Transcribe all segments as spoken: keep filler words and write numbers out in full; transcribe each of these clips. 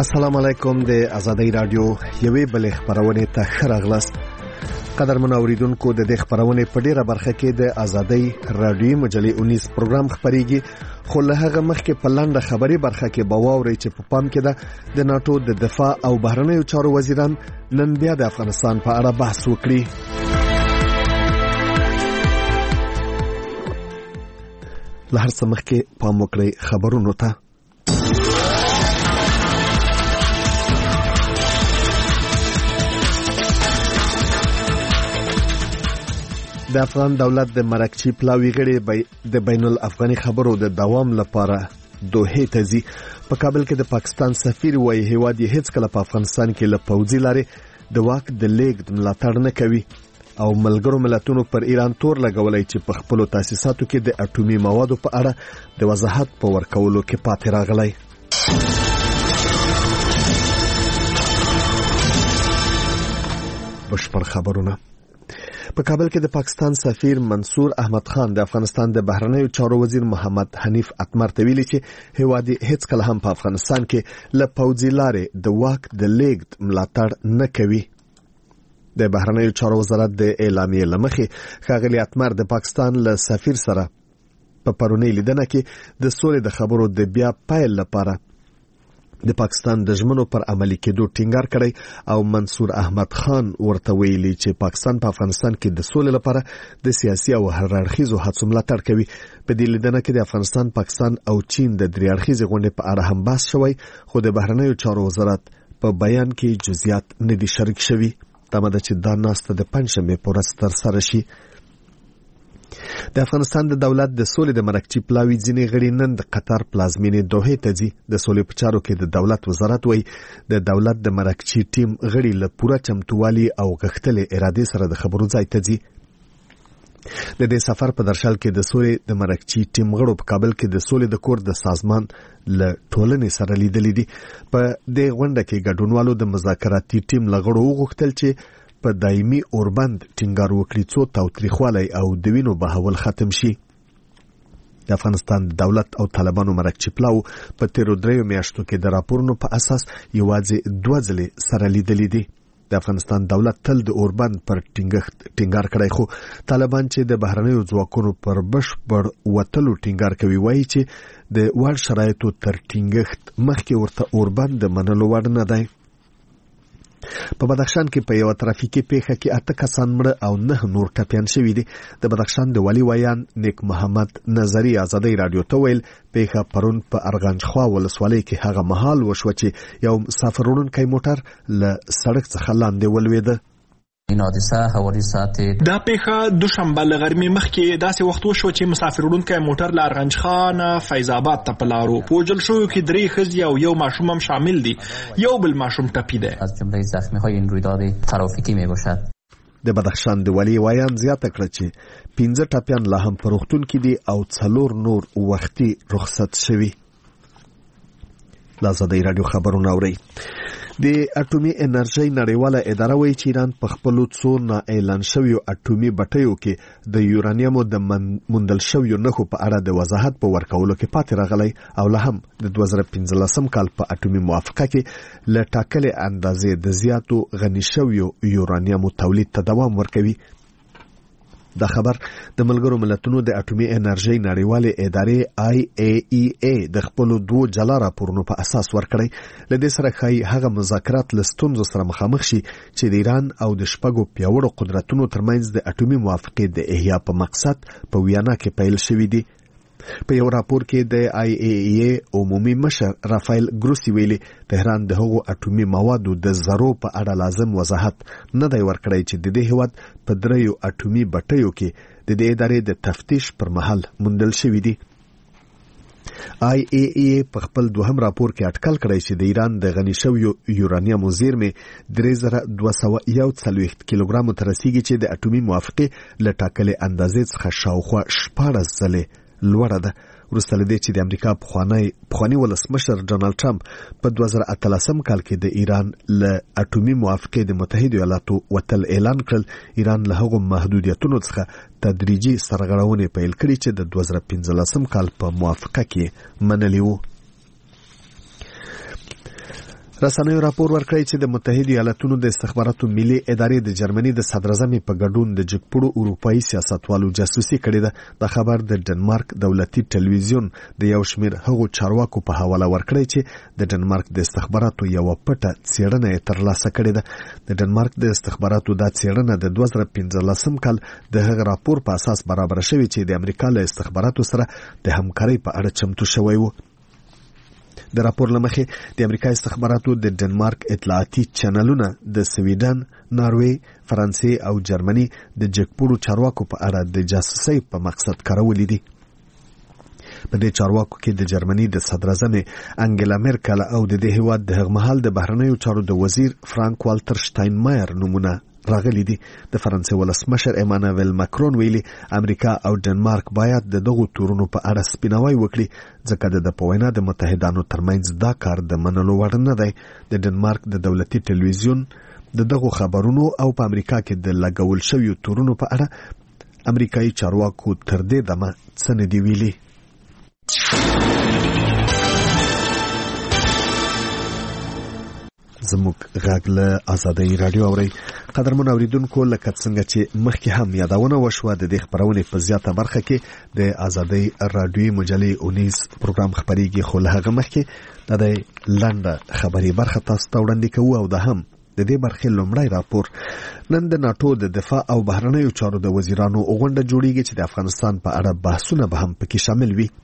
السلام علیکم د آزادۍ رادیو یوې بلې خبرونه ته ښه راغلاست. قدرمن اوریدونکو د دې خبرونه په ډیره برخه کې د آزادۍ رادیو مجلې انیس پروګرام خبريږي، خو له هغه مخکې په لنډه خبري برخه کې باوري چې په پام کې ده د ناتو د دفاع او بهرنیو چارو وزیران نن بیا د افغانستان په اړه بحث وکړي. له هر څه مخکې پام وکړئ خبرونو ته. د افغان دولت د مرکچی پلاوی غړي د بین الافغاني خبرو د دوام لپاره دوحه ته ځي. په کابل کې د پاکستان سفیر وایي هیواد یې هیڅ کله په افغانستان کې له پوځي لارې د واک د لیږد ملاتړ نه کوي او ملګرو ملتونو پر ایران تور لګولای چې په خپل تاسیساتو کې د اټومي موادو په اړه د وضاحت په ورکولو کې پاتې راغلی. بشپړ خبرونه. په کابل کې د پاکستان سفیر منصور احمد خان د افغانستان د بهرنیو چارو وزیر محمد حنیف اتمر ته ویلي چې هیواد هیڅ کله هم په افغانستان کې له پوځي لارې د واک د لیږد ملاتړ نه کوي. د بهرنیو چارو وزارت د اعلامیې لمخې ښاغلي اتمر د پاکستان له سفیر سره په پرونی لیدنه کې د سولې د خبرو د بیا پایل لپاره د پاکستان د ژمنو پر عملي کېدو ټینګار کړی او منصور احمد خان ورته ویلي چې پاکستان په افغانستان کې د سولې لپاره د سیاسي او هر اړخیزو هڅو ملاتړ کوي. په دې لیدنه کې د افغانستان، پاکستان او چین د درې اړخیزې غونډې په اړه هم بحث شوی، خو د بهرنیو چارو وزارت په بیان کې جزئیات نه دي شریک شوي. تمه ده چې دا ناسته د پنځشنبې په ورځ ترسره شي. د افغانستان د دولت د سولې د مرکچی پلاوی ځینې غړي نن د قطر پلازمینې دوحه ته ځي. د سولې په چارو کې د دولت وزارت وایي د دولت د مرکچی ټیم غړي له پوره چمتووالي او غښتلې ارادې سره د خبرو ځای ته ځي. د دې سفر په درشل کې د سولې د مرکچی ټیم غړو په کابل کې د سولې د کور د سازمان له ټولنې سره لیدلې دي. په دې غونډه کې ګډونوالو د مذاکراتي ټیم لغړو وغوښتل چې په دایمي اوربند ټینګار وکړي څو تاوتریخوالی او د وینو بهول ختم شي. د افغانستان دولت او طالبانو مرکچی پلاو په تیرو دریو میاشتو کې د راپورونو په اساس یوازې دوه ځلې سره لیدلې دي. د افغانستان دولت تل د اوربند پر ټینګښت ټینګار کړی، خو طالبان چې د بهرنیو ځواکونو پر بشپړ وتلو ټینګار کوي وایي چې د وړ شرایطو تر ټینګښت مخکې ورته اوربند د منلو وړ نه دی. په بدخشان کې په یو ترافیکي پیښه کې اته کسان مړه او نه نور ټپیان شوي دي. د بدخشان د والي ویان نیک محمد نظری آزادۍ رادیو ته ویل پیښه پرون په ارغنجخوا ولسوالۍ کې هغه مهال وشوه چې یو مسافر وړونکی موټر له سړک څخه لاندې ولوېده. این حادثه حوالی ساعت دا پیښه دوشنبه له غرمې مخکې داسې وخت وشو چې مسافر وړونکی موټر له ارغنجخان فیض آباد ته په لارو. په وژل شویو کې درې ښځې او یو ماشوم هم شامل دي. یو بل ماشوم ټپي دی. از جمله زخمی‌های این رویداد ترافیکی میباشد. د بدخشان د والي ویان زیاته کړه چې پنځه ټپیان لا هم په روغتون کې دي او څلور نور وختي رخصت شوي. آزادۍ رادیو خبرونه اورئ. د اټومي انرژي نړیواله اداره وایي چې ایران په خپلو څو نا اعلان شویو اټومي بټیو کې د یورانیمو د موندل شویو نښو په اړه د وضاحت په ورکولو کې پاتې راغلی او لا هم د دوه زره پنځلسم کال په اټومي موافقه کې له ټاکلې اندازې د زیاتو غني شویو یورانیمو تولید ته دوام ورکوي. دا خبر د ملګرو ملتونو د اټومي انرژي نړیوالې ادارې آی ای ای ای د خپل دوه جلا راپورونو په اساس ورکړی. لدې سره ښایي هغه مذاکرات له ستونزو سره مخامخ شي چې د ایران او د شپږو پیاوړو قدرتونو ترمنځ د اټومي موافقې د احیا په مقصد په ویانا کې پیل شوي دي. په یو راپور کې د آی ای ای ای عمومي مشر رافایل ګروسی ویلي تهران د هغو اټومي موادو د ذرو په اړه لازم وضاحت نه دی ورکړی چې د دې هیواد په دریو اټومي بټیو کې د دې ادارې د تفتیش پر مهال موندل شوي دي. آی ای ای په خپل دوهم راپور کې اټکل کړی چې د ایران د غني شویو یورانیمو زیرمې درې زره دوه سوه یو څلوېښت کیلوګرامو ته رسیږي چې د اټومي موافقې له ټاکلې اندازې څخه شاوخوا شپاړس ځلې لوړه ده. وروسته له دې چې د امریکا پخوانی پخوانی ولسمشر ډونالد ټرمپ په دوه زره اتلسم کال کې د ایران له اټومي موافقې د متحده ایالاتو وتل اعلان کړل، ایران له هغو محدودیتونو څخه تدریجي سرغړونې پیل کړې چې د دوه زره پنځلسم کال په موافقه کې منلې وو. رسنیو راپور ورکړی چې د متحده ایالاتونو د استخباراتو ملي ادارې د جرمني د صدر اعظم په ګډون د جګپړو اروپאי سیاستوالو جاسوسي کړې ده. د خبر د ډنمارک دولتي ټلویزیون د یو شمېر هغو چارواکو په حواله ورکړی چې د ډنمارک د استخباراتو یو پټه څېړنه ترلاسه کړې ده. د ډنمارک د استخباراتو دا څېړنه د دوه زره پنځلسم کال د هغه راپور په اساس برابر شوې چې د امریکا له استخباراتو سره د همکارۍ په اړه چمتو شوی و. د راپور لمخې د امریکا استخباراتو د ډنمارک اطلاعاتي چینلونه د سویډن، ناروې، فرانسې او جرمني د جګپړو چارواکو په اړه د جاسوسۍ په مقصد کارولې دي. په دې چارواکو کې د جرمني د صدر اعظم انګلا میرکل او د دې هیواد د هغه مهال د بهرنیو چارو د وزیر فرانک والتر شتاینمایر نمونه راغلي دي. د فرانسې ولسمشر ایمانوئل ماکرون ویلي امریکا او ډنمارک باید د دغو تورونو په اړه سپیناوی وکړي ځکه د په وینا د متحدانو ترمنځ دا کار د منلو وړ نه دی. د ډنمارک د دولتي ټلویزیون د دغو خبرونو او په امریکا کې د لګول شویو تورونو په اړه امریکایي چارواکو تر دې دمه څه نه دي ویلي. زموږ غږ له آزادۍ رادیو اورئ. قدرمن اوریدونکو، لکه څنګه چې مخکې هم یادونه وشوه، د دې خبرونې په زیاته برخه کې د آزادۍ رادیوي مجلې اونیز پروګرام خبرېږي، خو له هغه مخکې د دې لنډه خبري برخه تاسو ته وړاندې کوو او د هم د دې برخې لومړی راپور. نن د ناتو د دفاع او بهرنیو چارو د وزیرانو غونډه جوړیږي چې د افغانستان په اړه بحثونه به هم پکې شامل وي.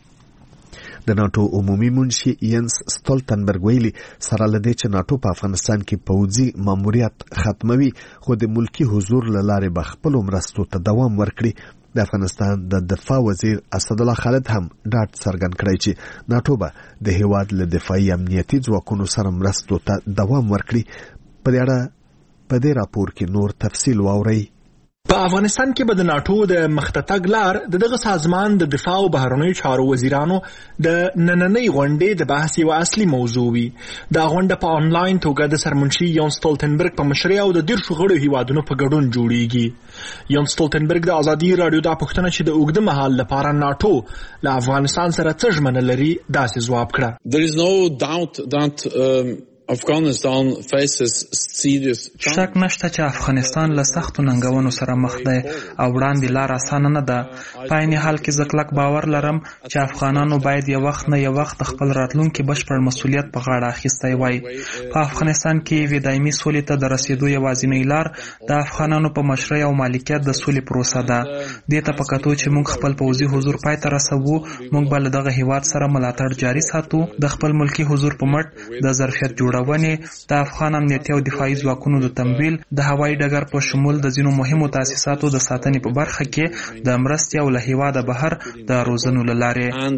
د ناتو عمومي منشي ینس ستولتنبرګ ویلي سره لدې چې ناتو په افغانستان کې پوځي ماموریت ختموي، خو د ملکی حضور له لارې به خپلو مرستو ته دوام ورکړي. د افغانستان د دفاع وزیر اسدالله خالد هم ډاډ څرګند کړی چې ناتو به د هیواد له دفاعي امنیتي ځواکونو سره مرستو ته دوام ورکړي. په دې اړه په دې راپور کې نور تفصیل واورئ. په افغانستان کې به د ناتو د مختتګ لار د دغه سازمان د دفاع او بهرنیو چارو وزیرانو د نننۍ غونډې د بحث یوه اصلي موضوع وي. دا غونډه په آنلاین توګه د سرمنشي یون ستولتنبرګ په مشرۍ او د دیرشو غړو هیوادونو په ګډون جوړیږي. یون ستولتنبرګ د ازادي راډیو دا پوښتنه چې د اوږده مهال لپاره ناتو له افغانستان سره څه ژمنه لري داسې ځواب کړه. There is no doubt that um... Afghanistan faces serious شک نشته چې افغانستان له سختو ننګونو سره مخ دی او وړاندې لار اسانه نه ده. په عین حال کې زه کلک باور لرم چې افغانانو باید یو وخت نه یو وخت خپل راتلونکي بشپړ مسؤلیت په غاړه اخیستی وای. په افغانستان کې یوې دایمي سولې ته د رسیدو یوازینۍ لار د افغانانو په مشرۍ او مالکیت د سولې پروسه ده. دې ته په کتو چې موږ خپل پوځي حضور پای ته رسوو، موږ به له دغه هیواد سره ملاتړ جاري ساتو. د خپل ملکی حضور په مټ د ظرفیت جوړ د افغان امنیتي او دفاعي ځواکونو د تمویل، د هوایي ډګر په شمول د ځینو مهمو تاسیساتو د ساتنې په برخه کې د مرستې او له هیواده بهر د روزنو له لارې.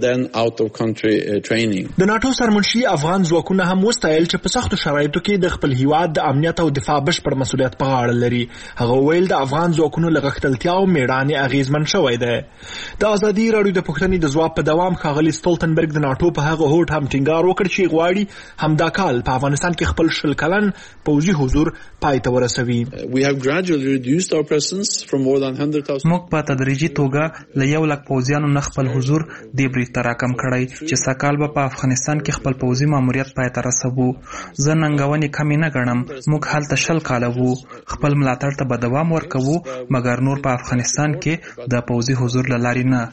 د ناتو سرمنشي افغان ځواکونه هم وستایل چې په سختو شرایطو کې د خپل هیواد د امنیت او دفاع بشپړ مسؤلیت په غاړه لري. هغه ویل د افغان ځواکونو له غښتلتیا او میړانې اغیزمن شوی دی. د ازادي راډیو د پوښتنې د ځواب په دوام ښاغلي ستولتنبرګ د ناتو په هغه هوډ هم ټینګار وکړ چې غواړي همدا کال په افغانستان کې خپل شل کلن پوځي حضور پای ته ورسوي. موږ په تدریجي توګه له یو لک پوځیانو نه خپل حضور دې برید ته راکم کړی چې سږکال به په افغانستان کې خپل پوځي ماموریت پای ته رسوو. زه ننګونې کمې نه ګڼم. موږ هلته شل کاله وو، خپل ملاتړ ته به دوام ورکوو، مګر نور په افغانستان کې د پوځي حضور له لارې نه.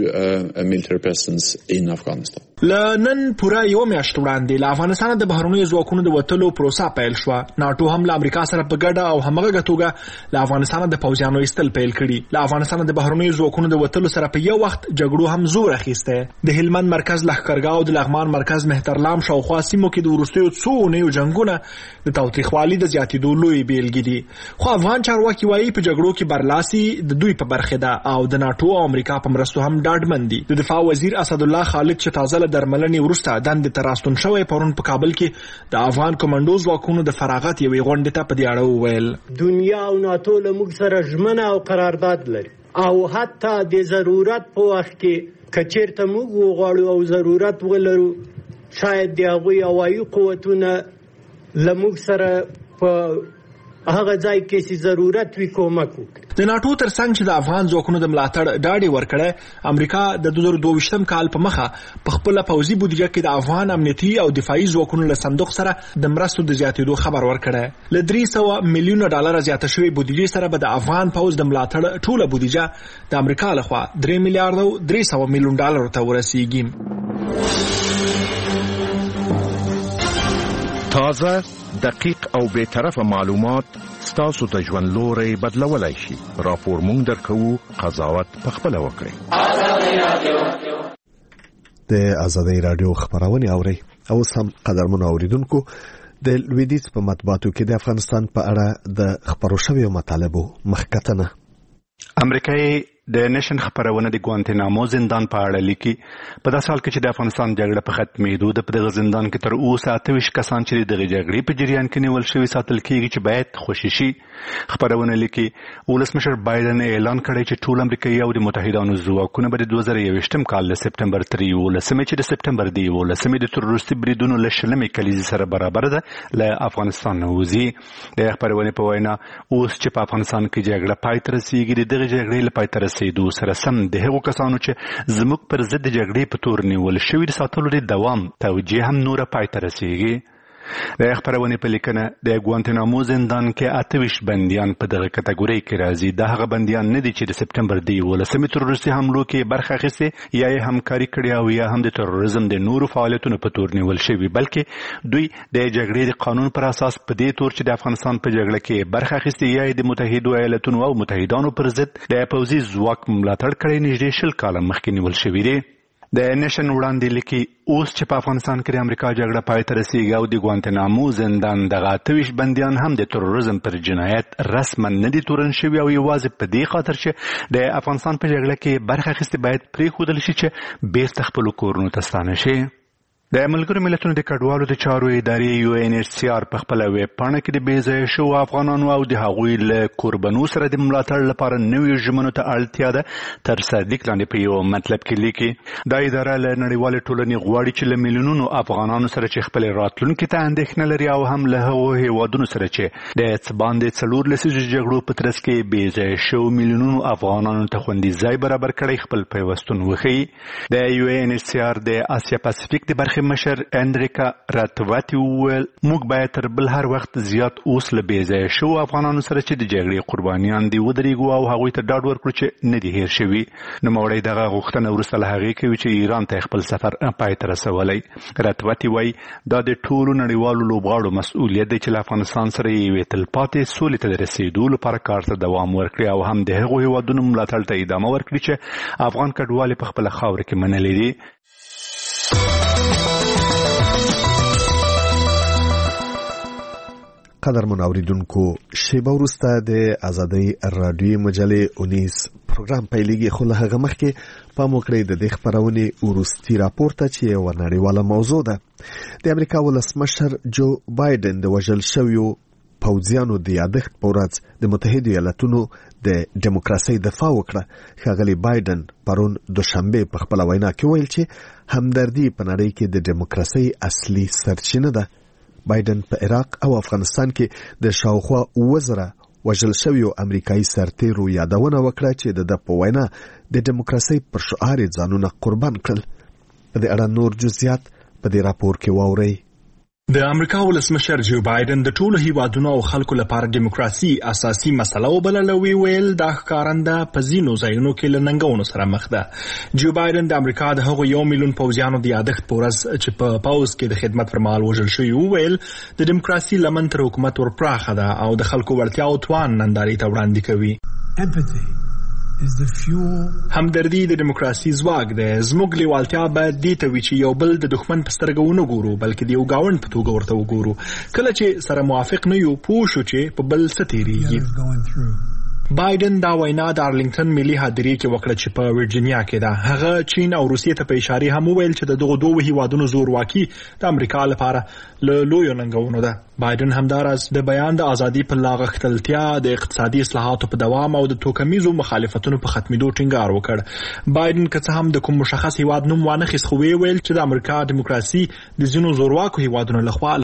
له نن پوره یوه میاشت وړاندې له افغانستانه د بهرنیو ځواکونو د وتلو پروسه پیل شوه. ناتو هم له امریکا سره په ګډه او همغږه توګه له افغانستانه د پوځیانو ایستل پیل کړي. له افغانستانه د بهرنیو ځواکونو د وتلو سره په یو وخت جګړو هم زور اخیستی. د هلمند مرکز لښکرګاه او د لغمان مرکز مهترلام شاوخوا سیمو کې د وروستیو څو اونیو جنګونه د تاوتریخوالي د زیاتېدو لویې بیلګې دي. خو افغان چارواکي وایي په جګړو کې برلاسي د دوی په برخه ده او د ناتو او امریکا په مرستو هم ډاډمن دي. د دفاع وزیر اسدالله خالد چې تازه له درملنې وروسته دندې ته راستون شوی پرون په کابل کې د افغان کمانډو ځواکونو د فراغت یوې غونډې ته په دې اړه وویل. دنیا او ناتو له موږ سره ژمنه او قرارداد لري او حتی د ضرورت په وخت کې که چېرته موږ وغواړو او ضرورت ولرو شاید د هغوی هوایي قوتونه له موږ سره په هغه ځای کې چې ضرورت وي کومک وکړي. د ناتو ترڅنګ چې د افغان ځواکونو د ملاتړ ډاډ ورکړی، امریکا د دوه زره دوه ویشتم کال په مخه په خپل پوځي بودیجه کې د افغان امنیتي او دفاعي ځواکونو له صندوق سره د مرستو د زیاتېدو خبر ورکړی. له درې سوه میلیونه ډالر زیاته شوې بودیجې سره به د افغان پوځ د ملاتړ ټوله بودیجه د امریکا لخوا درې میلیارډ او درې سوه میلیون ډالر ته ورسیږي. تازه، دقیق او بے طرفه معلومات ستاسو د ژوند لوري بدلولای شي. راپور مونږ درکو، قضاوت پخپله وکړئ. د آزادۍ رادیو خبرونه اوري او سم قدرمنو اوریدونکو، د لویدیځ په مطبوعاتو کې د افغانستان په اړه د خبرو شویو مطالبو مخکتنه. امریکایي د نشن خبرونه د ګوانتنامو زندان په اړه لیکي. په داسې حال کې چې د افغانستان جګړه په ختمېدو ده، په دغه زندان کې تر اوسه اته ویشت کسان چې دغه جګړې په جریان کې نیول شوي ساتل کېږي چې باید خوشي شي. خبرونه لیکي ولسمشر بایدن اعلان کړی چې ټول امریکایي او د متحدانو ځواکونه به د دوه زره یوویشتم کال له سپټمبر تر یولسمې چې د سپټمبر د یولسمې د تروریستي بریدونو له شلمې کلیزې سره برابر ده له افغانستان نه وځي. د خبرونې په وینا اوس چې په افغانستان کې جګړه پای ته رسېږي، د دغه جګړې له پای ته رسېدو سره سم د هغو کسانو چې زموږ پر ضد د جګړې په تور نیول شوي د ساتلو د دوام توجیه هم نوره پای ته رسېږي. د خبرونې په لیکنه د ګوانتنامو زندان کې اته ویشت بندیان په دغه کټګورۍ کې راځي. دا هغه بندیان نه دي چې د سپټمبر د یولسمې تروریستي حملو کې برخه اخیستې یا یې همکاري کړې او یا هم د تروریزم د نورو فعالیتونو په تور نیول شوي، بلکې دوی د جګړې د قانون پر اساس په دې تور چې د افغانستان په جګړه کې برخه اخیستې یا د متحدو ایالاتونو او متحدانو پر ضد د پوځي ځواک ملاتړ کړی نږدې شل کاله مخکې نیول شوي دي. د نشن وړاندې لیکي اوس چې په افغانستان کې د امریکا جګړه پای ته رسېږي او د ګوانتنامو زندان دغه اته ویشت بندیان هم د تروریزم پر جنایت رسما نه دي تورن شوي او یوازې په دې خاطر چې د افغانستان په جګړه کې برخه اخیستې باید پرېښودل شي چې بیرته خپلو کورونو ته ستانه شي. د ملګرو ملتونو د کډوالو د چارو ادارې یو ان ایچ سی آر په خپل ویب پاڼه کې د بې ځایه شوو افغانانو او د هغوی له کوربنو سره د ملاتړ لپاره نویو ژمنو ته اړتیا ده تر صدیق لاندې په یو مطلب کې لیکي. دا اداره له نړیوالې ټولنې غواړي چې له میلیونونو افغانانو سره چې خپل راتلونکي ته اندېښنه لري او هم له هغو هیوادونو سره چې د څه باندې څلور لسیزو جګړو په ترڅ کې بې ځایه شوو میلیونونو افغانانو ته خوندي ځای برابر کړی خپل پیوستون وښیي. د یو ان ایچ سی آر د اسیا پاسفیک د برخې مشر اندریکا راتواتی وویل موږ باید تر بل هر وخت زیات اوس له بې ځایه شوو افغانانو سره چې د جګړې قربانیان دي ودرېږو او هغوی ته ډاډ ورکړو چې نه دي هیر شوي. نوموړی دغه غوښتنه وروسته له هغې کوي چې ایران ته خپل سفر پای ته رسولی. راتواتی وایي دا د ټولو نړیوالو لوبغاړو مسؤلیت دی چې له افغانستان سره یوې تلپاتې سولې ته د رسېدو لپاره کار ته دوام ورکړي او هم د هغو هیوادونو ملاتړ ته ادامه ورکړي چې افغان کډوال په خپله خاوره کې منلي دي. قدرمن اوریدونکو، شیبه وروسته د آزادۍ رادیوي مجلې اونیس پروګرام پیلېږي، خو له هغه مخکې پام وکړئ د دې خپرونې وروستي راپور ته چې یوه نړیواله موضوع ده. د امریکا ولسمشر جو بایدن د وژل شویو پوځیانو د یادښت په ورځ د متحدو ایالاتونو د ډیموکراسۍ دفاع وکړه. ښاغلی بایدن پرون دوشنبه په خپله وینا کې ویل چې همدردي په نړۍ کې د ډیموکراسۍ اصلي سرچینه ده. بایدن په عراق او افغانستان کې د شاوخوا اووه زره وژل شویو امریکایي سرتیرو یادونه وکړه چې د ده په وینا د ډیموکراسۍ پر شعار یې ځانونه قربان کړل. په دې اړه نور جزئیات په دې راپور کې واورئ. د امریکا ولسمشر جو بایدن د ټولو هیوادونو او خلکو لپاره دیموکراسي اساسي مسله وبلله. وی ویل دا ښکارنده په ځینو ځایونو کې له ننګونو سره مخ ده. جو بایدن د امریکا د هغو یو میلیون پوځیانو د یادښت په ورځ چې په پوځ کې د خدمت پر مهال وژل شوي وویل د دیموکراسي لمن تر حکومت ورپراخه ده او د خلکو وړتیا او توان نندارې ته وړاندې کوي. همدردي د دیموکراسي ځواک دی. زموږ لیوالتیا باید دې ته وي چې یو بل د دښمن په سترګه ونه ګورو، بلکې د یو ګاونډ په توګه ورته وګورو. کله چې سره موافق نه یو پوه شو چې په بل څه تېرېږي. بایدن دا وینا د ارلینګټن ملي هدیرې کې وکړه چې په ورجینیا کې ده. هغه چین او روسیې ته په اشارې هم وویل چې د دغو دوه هیوادونو زورواکي د امریکا لپاره له لویو ننګونو ده. بایدن همداراز د بیان د ازادي په لا غښتلتیا، د اقتصادي اصلاحاتو په دوام او د توکمیزو مخالفتونو په ختمېدو ټینګار وکړ. بایدن که څه هم د کوم مشخص هیواد نوم وانخیست، خو ویل چې د امریکا دیموکراسي د ځینو زورواکو هیوادونو لخوا